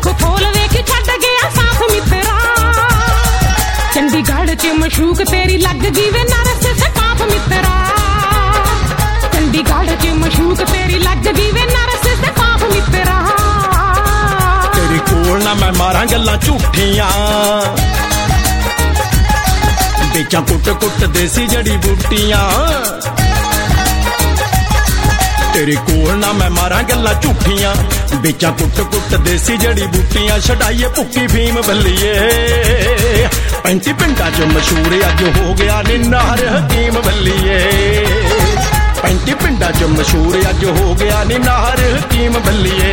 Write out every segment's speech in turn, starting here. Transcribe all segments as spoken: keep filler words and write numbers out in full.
खोल वेख छड्ड गया साथ मित्रा। चंडीगढ़ च मशूक तेरी लग गई वे नरस से पाप मित्रा। चंडीगढ़ च मशूक तेरी लग गई वे नरस से पाप मित्रा। तेरी कोल ना मैं मारा गल्लां झूठियां, बेचां कुट कुट देसी जड़ी बूटियां। तेरे कोल ना मैं मारा गल्लां झूठियां, बेचां कुट कुट देसी जड़ी बूटियां। छड़ाइए भुक्की फीम बल्लीए, पैंती पिंडां च मशहूर अज हो गया नी नाहर हकीम बल्लीए। पैंती पिंडां च मशहूर अज हो गया नी नाहर हकीम बल्लीए।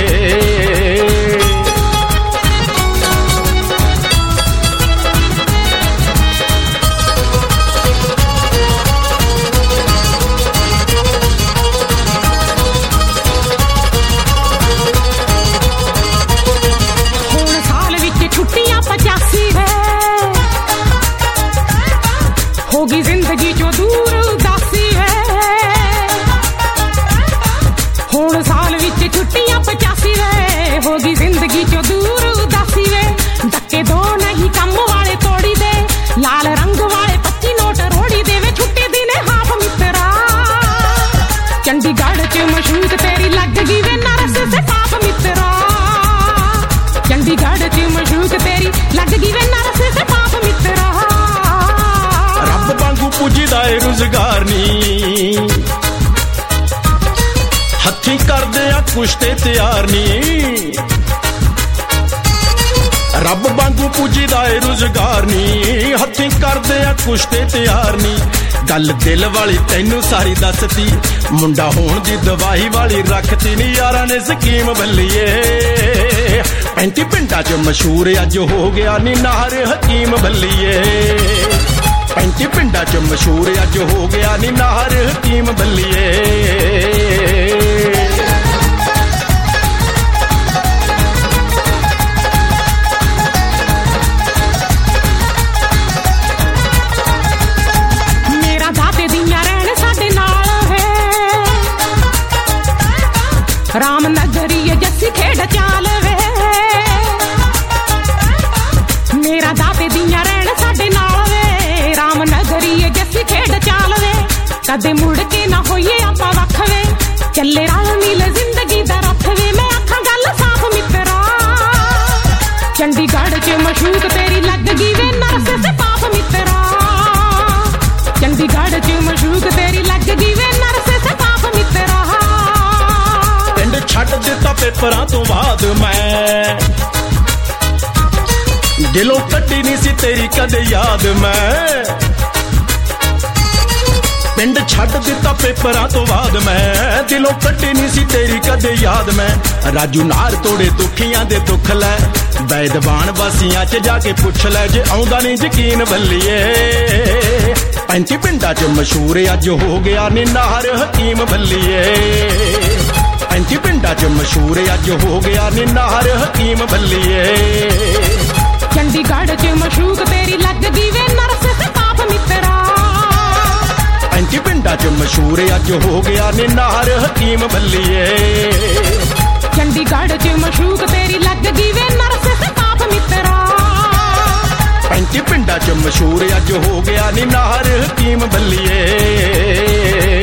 होगी जिंदगी चो दूर उदासी वे, हुण साल विच छुट्टियां पचासी वे। होगी जिंदगी चो दूर उदासी वे, धक्के दो नहीं कम वाले तोड़ी दे, लाल रंग वाले पच्ची नोट रोड़ी दे वे। छुट्टी दिने हाफ मित्रा, चंडीगढ़ च मशहूर तेरी लग गई वे नरस से पाप मित्रा। चंडीगढ़ च मशहूर तेरी लग गई वे नरस से पाप मित्रा। पुजदा ए रुजगार नी, हथी करदे आ कुछ ते तैयार नी। रब वांगू पुजदा ए रुजगार नी, हथी करदे आ कुछ ते तैयार नी। गल दिल वाली तैनू सारी दसती, मुंडा होण दी दवाई वाली रखती नी। यारां ने स्कीम बल्लीए, पैंती पिंडां च मशहूर अज हो गया नी नाहर हकीम बल्लीए। पैंती पिंडां च मशहूर अज हो गया नी नाहर हकीम बल्लीए। मेरा दाते दियां रहन साडे नाल वे, रामनगरी जस्सी खेड चाल वे। मेरा दाते दियां रहन साडे नाल वे, रामनगरी जस्सी खेड चाल वे। कदे मुड़ के ना होइए आपां वख वे, चले रल मिल जिंदगी दा रथ वे। मैं आखां गल साफ मित्रा, चंडीगढ़ च मशूक तेरी लग गई वे नरस से पाप मित्रा। चंडीगढ़ च मशूक तेरी लग गई वे नरस से पाप मित्रा। पिंड छड्ड दित्ता पेपरां तो बाद मैं, दिलों कड्डी नी सी तेरी कदे याद मैं। पिंड छड्ड दित्ता पेपरां तो बाद मैं, दिलों कड्डी नी सी तेरी कदे याद मैं। राजू नार तोड़े दुखियां दे दुख लै, बैदबान वासियां च जाके पुछ लै। जे आउंदा नी यकीन बल्लीए, पैंती पिंडां च मशहूर अज हो गया नी नाहर हकीम बल्लीए। पैंती पिंडां च मशहूर अज हो गया नी नाहर हकीम बल्लीए। चंडीगढ़ च मशूक तेरी लग गई वे नरस से पाप मित्रा। पैंती पिंडां च मशहूर अज हो गया नी नाहर हकीम बल्लीए। चंडीगढ़ च मशूक तेरी लग गई वे नरस से पाप मित्रा। पैंती पिंडां च मशहूर अज हो गया नी नाहर हकीम बल्लीए।